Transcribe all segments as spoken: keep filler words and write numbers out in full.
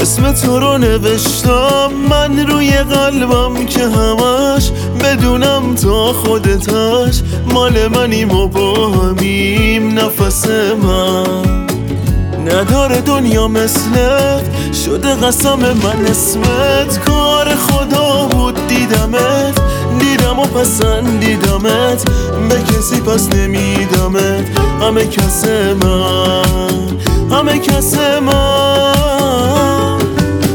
اسم تو رو نوشتم من روی قلبم که همش بدونم تا خودتش مال منیم و با همیم نفس من. نداره دنیا مثلت، شده قسم من اسمت. کار خدا بود دیدمت، دیدم و پسندیدمت، به کسی پس نمیدمت. همه کس من، همه کس من.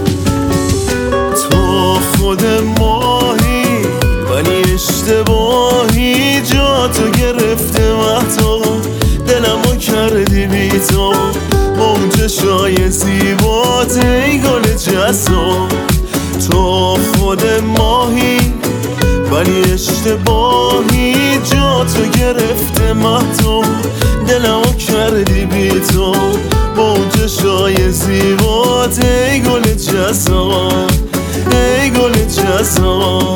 تو خود ماهی ولی اشتباهی، جا تو گرفته محتا دلمو کردی بی تو. موج شای زیبات ای گل جسا، تو خود ماهی ولی اشتباهی، جا تو گرفته محتا دلمو کردی بی تو. موج شای زیبات ای گل جسا، ای گل جسا.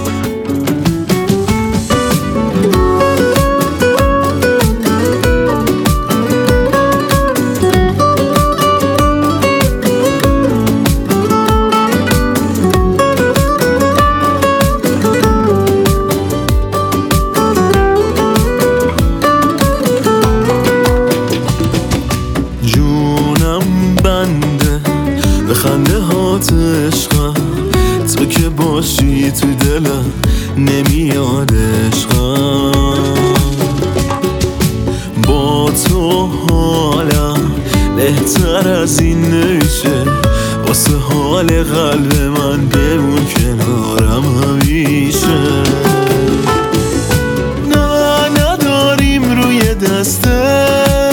به خنده هات عشقم، تو که باشی تو دلم نمیاد عشقم. با تو حالم بهتر از این نمیشه، واسه حال قلب من بمون کنارم همیشه. نه نداریم روی دسته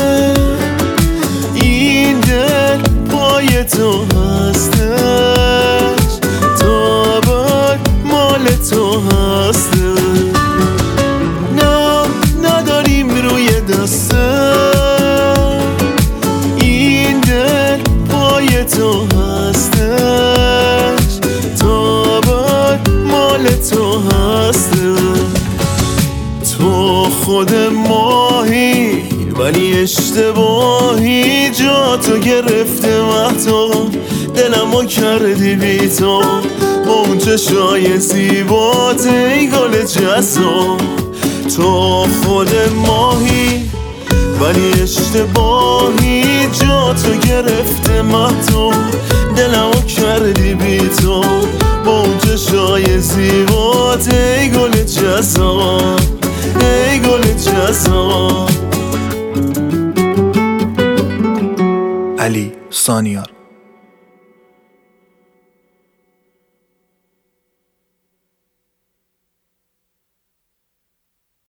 این دل پای تو هستش، تا بعد مال تو هستش. نه نداریم روی دسته این دل پای تو هستش، تا بعد مال تو هستش. تو خود ماهی ولی اشتباهی، جا تو گرفته محتا دلمو کردی بی تو. موج شای زیبات ای گل جسا، تو خود ماهی ولی اشتباهی، جا تو گرفته محتا دلمو کردی بی تو. موج شای زیبات ای گل جسا، ای گل جسا. علی سانیار.